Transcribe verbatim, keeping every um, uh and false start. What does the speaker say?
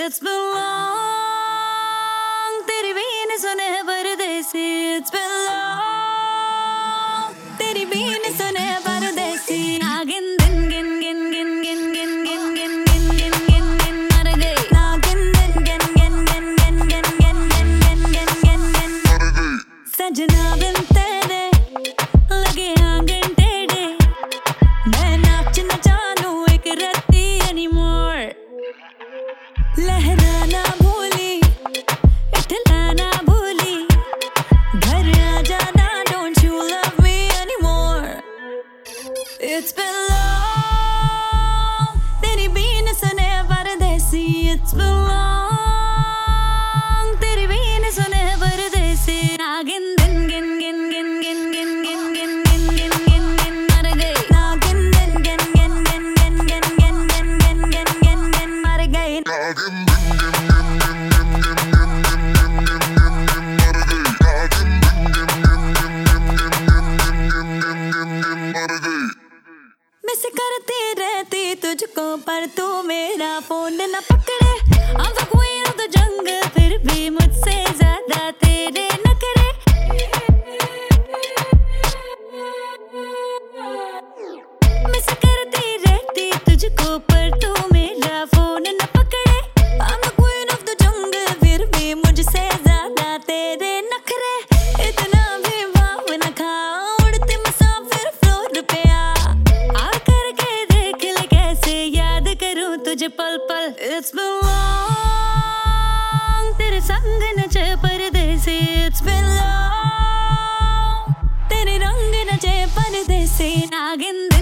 It's been long, तेरी बीन सुने परदेसी. It's been long, तेरी बीन सुने परदेसी. नागिन दिन गिन गिन गिन गिन गिन गिन गिन गिन गिन गिन गिन मर गई. नागिन दिन गिन गिन गिन गिन गिन गिन गिन गिन गिन गिन गिन मर गई. सजना बिन तेरे लगे आंगन टेढ़े. मैं नाच न जानू एक रत्ती anymore. लहराना भूली, इठलाना भूली. घर आ जाना, don't you love me anymore. It's been long, तेरी बीन सुने परदेसी. It's been long, तेरी बीन सुने परदेसी. नागिन दिन गिन गिन गिन गिन गिन गिन गिन गिन गिन गिन गिन मर गई. नागिन दिन गिन गिन गिन गिन गिन गिन गिन गिन गिन गिन गिन मर गई. नागिन मिस करती रहती तुझको पर तू मेरा फोन न पकड़े. I'm the queen of the jungle, फिर भी मुझसे ज्यादा तेरे नखरे. मिस करती रहती तुझको पर तू मेरा फोन न पकड़े. I'm the queen of the jungle, फिर भी मुझसे ज्यादा तेरे नखरे. इतना भी भाव न खा, उड़ती मुसाफिर फ्लोर पे आ. आकर के देख ले कैसे याद करूं तुझे पल पल. It's been long, तेरे संग नचे परदेसी. It's been long, तेरे रंग नचे परदेसी. नागिन